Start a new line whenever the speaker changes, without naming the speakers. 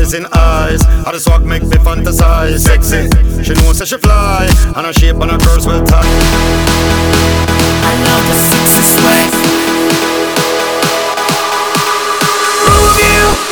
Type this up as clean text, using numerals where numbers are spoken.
mesmerizing eyes. How the swag make me fantasize. Sexy, she knows that she fly, and her shape and her curves will tie.
I love the sexy swag. Move you.